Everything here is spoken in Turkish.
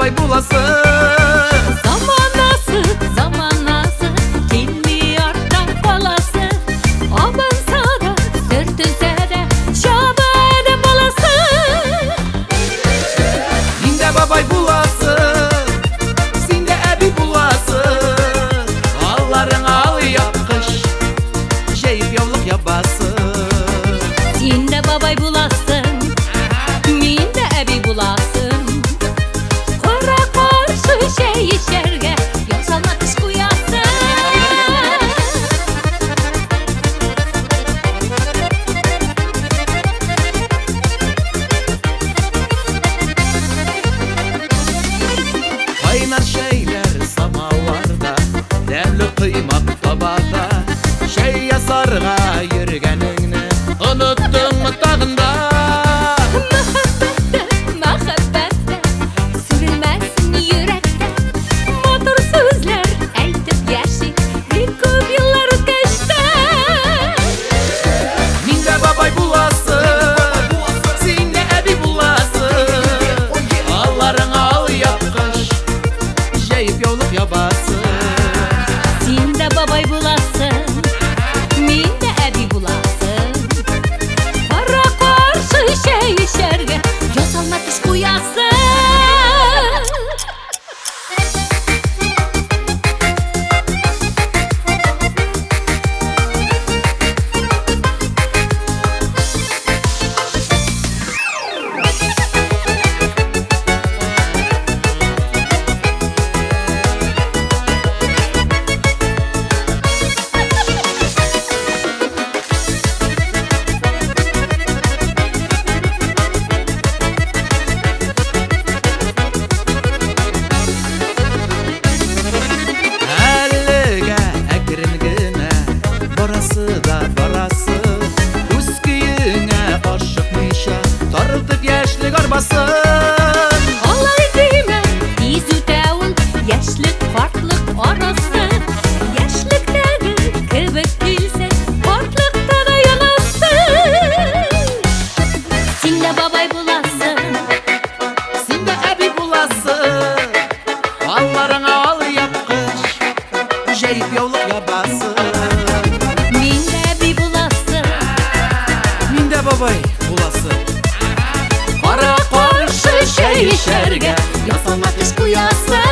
babay bulasın. Zamanası bilmiyor da kolası. Obın sada sürtünse de şabede bulasın. Sinde babay bulasın, sinde ebi bulasın. Ağların al yapkış, şeyip yolluk yapasın. Sinde babay bulasın, minde ebi bulasın. Kora karşı şey işerge, yoksa nakış kuyasın. Kaynar şeyler samavarda, demli kıymak tabada. Şey yasarga yürgenini unuttun mu tadında? Muhabbette sürülmezsin yürekte. Motor sözler aytıp yaşın bir ko'p yıllar geçti. Minde babay bulasın, sinde ebi bulasın. Ağların al yapkış, şeyip yolluk yapasın. Sinde babay bulasın, minde ebi bulasın. Kara karşı şey işerge, yasalma kış kuyasın. Әліге әкірінгіне барасы да барасы. Үз күйіңе ашықмыйша тартып яшьлек арбасын. Olay deme, biz ötəul, yaşlık farklılık arası. Yaşlıktaki kıvık bilsen, farklılıkta da yanasın. Sinde babay bulasın, Sinde ebi bulasın. Ağlarına al yapkış, şeyip yolluk yapasın. minde bir bulasın. Minde babay bulasın. Kara karşı şey işerge, Yasalma kış kuyası.